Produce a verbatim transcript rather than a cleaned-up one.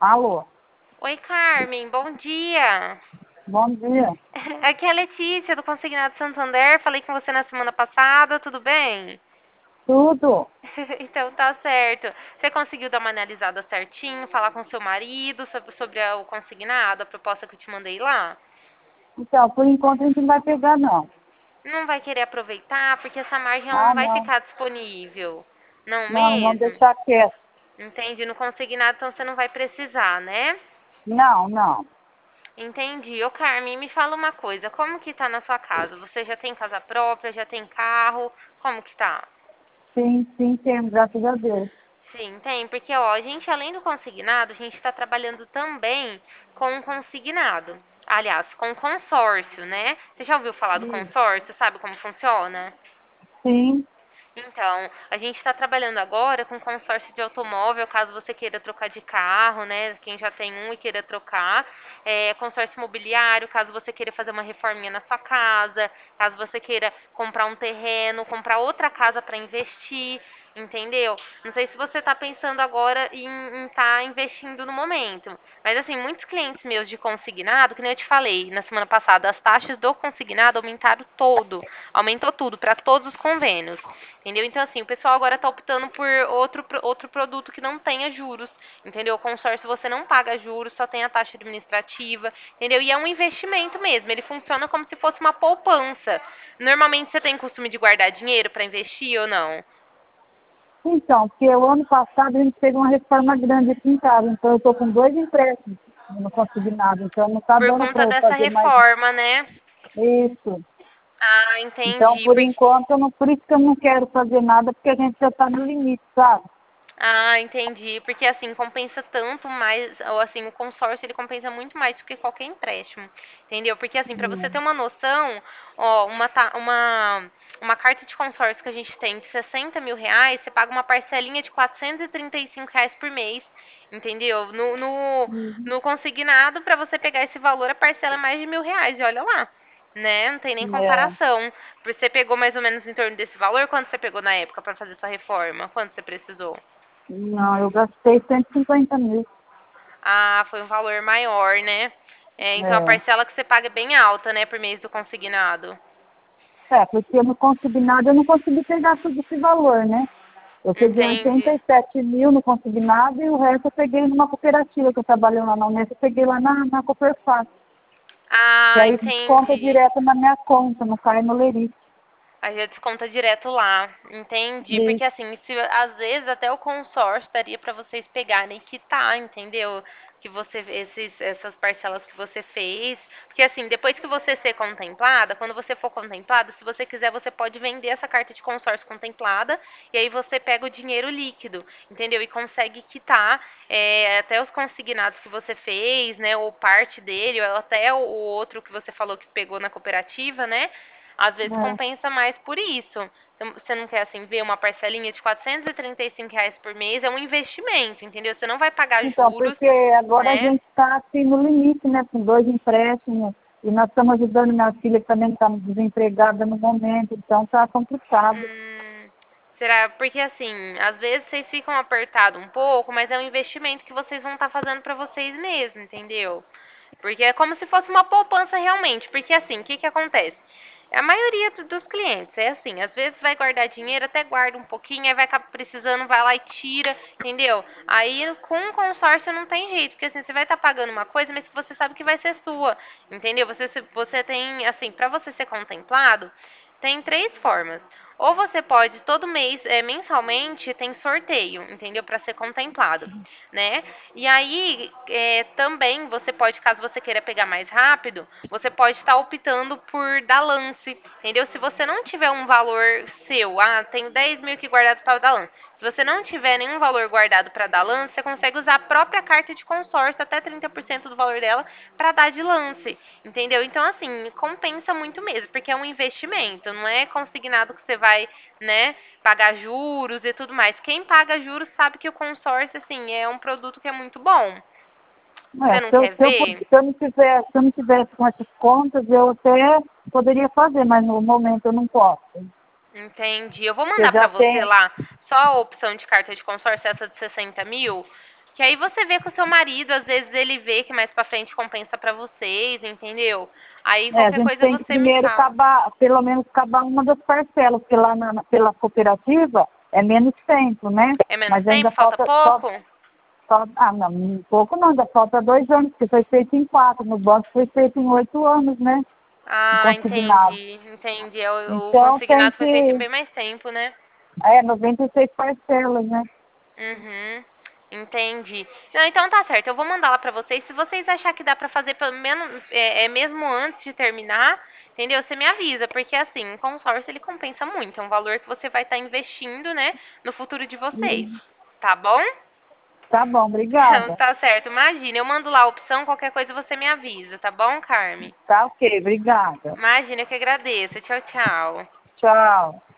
Alô, Oi, Carmen, bom dia. bom dia. Aqui é a Letícia, do Consignado Santander. Falei com você na semana passada, tudo bem? Tudo? Então tá certo. Você conseguiu dar uma analisada certinho, falar com seu marido sobre, sobre a- o consignado, a proposta que eu te mandei lá? Então, por enquanto a gente não vai pegar, não. Não vai querer aproveitar porque essa margem ela Ah, não vai não. ficar disponível. Não Não, vamos mesmo? deixar quieto. Entende? No consignado, então você não vai precisar, né? Não, não. Entendi. Ô, Carmen, me fala uma coisa. Como que tá na sua casa? Você já tem casa própria? Já tem carro? Como que tá? Sim, sim, temos, graças a Deus. Sim, tem. Porque, ó, a gente, além do consignado, a gente está trabalhando também com o consignado. Aliás, com consórcio, né? Você já ouviu falar do Sim. consórcio? Sabe como funciona? Sim, Então, a gente está trabalhando agora com consórcio de automóvel, caso você queira trocar de carro, né? Quem já tem um e queira trocar. É, consórcio imobiliário, caso você queira fazer uma reforminha na sua casa, caso você queira comprar um terreno, comprar outra casa para investir, entendeu? Não sei se você está pensando agora em estar investindo no momento. Mas assim, muitos clientes meus de consignado, que nem eu te falei na semana passada, as taxas do consignado aumentaram todo, aumentou tudo para todos os convênios. Entendeu? Então, assim, o pessoal agora está optando por outro, pro- outro produto que não tenha juros, entendeu? O consórcio você não paga juros, só tem a taxa administrativa, entendeu? E é um investimento mesmo, ele funciona como se fosse uma poupança. Normalmente você tem costume de guardar dinheiro para investir ou não? então, porque o ano passado a gente fez uma reforma grande aqui em casa, então eu estou com dois empréstimos, eu não consegui nada, então não está Por dando para conta eu dessa fazer mais reforma, né? isso. Ah, Então, entendi. por Porque enquanto, eu não, por isso que eu não quero fazer nada, porque a gente já está no limite, sabe? Ah, entendi. Porque assim, compensa tanto mais, ou assim, o consórcio ele compensa muito mais do que qualquer empréstimo. Entendeu? Porque assim, para você ter Hum, uma noção, ó, uma, ta- uma, uma carta de consórcio que a gente tem de sessenta mil reais, você paga uma parcelinha de quatrocentos e trinta e cinco reais por mês. Entendeu? No, no, hum, no consignado, para você pegar esse valor, a parcela é mais de mil reais. E olha lá. Né? Não tem nem é. comparação. Você pegou mais ou menos em torno desse valor? Quanto você pegou na época para fazer sua reforma? Quanto você precisou? Não, eu gastei cento e cinquenta mil. Ah, foi um valor maior, né? É, então a É. parcela que você paga é bem alta, né, por mês do consignado. É, porque eu não consegui nada, eu não consegui pegar todo esse valor, né? Eu peguei oitenta Entendi. e sete mil no consignado e o resto eu peguei numa cooperativa que eu trabalhei lá na Unesco, eu peguei lá na, na Cooperfácil. Que Ah, aí desconta entendi. direto na minha conta, não cai no Lerite. Aí já desconta direto lá. Entendi. Porque Isso. assim, se, às vezes até o consórcio daria pra vocês pegarem e quitar, entendeu? Que você, esses, essas parcelas que você fez. Porque assim, depois que você ser contemplada, quando você for contemplada, se você quiser, você pode vender essa carta de consórcio contemplada e aí você pega o dinheiro líquido, entendeu? E consegue quitar é, até os consignados que você fez, né? Ou parte dele, ou até o, o outro que você falou que pegou na cooperativa, né? Às vezes É. compensa mais por isso. Então, você não quer, assim, ver uma parcelinha de quatrocentos e trinta e cinco reais por mês? É um investimento, entendeu? Você não vai pagar Então, juros, porque agora a né? gente está assim no limite, né? Com dois empréstimos. E nós estamos ajudando minha filha que também está desempregada no momento, então está complicado. Hum, será? Porque, assim, às vezes vocês ficam apertados um pouco, mas é um investimento que vocês vão estar fazendo para vocês mesmos, entendeu? Porque é como se fosse uma poupança realmente. Porque assim, o que que acontece? A maioria do- dos clientes é assim, às vezes vai guardar dinheiro, até guarda um pouquinho, aí vai acabar precisando, vai lá e tira, entendeu? Aí com o consórcio não tem jeito, porque assim, você vai estar pagando uma coisa, mas que você sabe que vai ser sua, entendeu? Você, se- você tem, assim, para você ser contemplado, tem três formas. Ou você pode, todo mês, é, mensalmente, tem sorteio, entendeu? Para ser contemplado, né? E aí, é, também você pode, caso você queira pegar mais rápido, você pode estar optando por dar lance, entendeu? Se você não tiver um valor seu, ah, tenho dez mil aqui guardado para dar lance. Se você não tiver nenhum valor guardado para dar lance, você consegue usar a própria carta de consórcio, até trinta por cento do valor dela, para dar de lance, entendeu? Então, assim, compensa muito mesmo, porque é um investimento, não é consignado que você vai, né, pagar juros e tudo mais. Quem paga juros sabe que o consórcio, assim, é um produto que é muito bom. É, Você não se eu, quer se eu, pu- ver? se eu não tivesse, se eu não tivesse com essas contas, eu até poderia fazer, mas no momento eu não posso. Entendi. Eu vou Porque eu mandar pra já você tenho. lá só a opção de carta de consórcio, essa de sessenta mil. Que aí você vê com o seu marido, às vezes ele vê que mais pra frente compensa pra vocês, entendeu? Aí É, a qualquer gente coisa tem que você me primeiro fala. acabar, pelo menos acabar uma das parcelas, porque lá na, na- pela cooperativa é menos tempo, né? É menos Mas ainda tempo? Falta falta, só, pouco? só, ah, não, um pouco não, ainda falta dois anos, porque foi feito em quatro, no banco foi feito em oito anos, né? Um Ah, consignado. entendi, entendi. O, o Então tem consignado foi feito em que, bem mais tempo, né? é, noventa e seis parcelas, né? Uhum, entendi. Não, então tá certo, eu vou mandar lá pra vocês. Se vocês achar que dá pra fazer pelo menos, é, é mesmo antes de terminar, entendeu? Você me avisa, porque assim, o consórcio ele compensa muito. É um valor que você vai estar investindo, né, no futuro de vocês. Tá bom? Tá bom, Então obrigada. tá certo, imagina, eu mando lá a opção, qualquer coisa você me avisa, tá bom, Carme? Tá ok, obrigada. Imagina, eu que agradeço. Tchau, tchau. Tchau.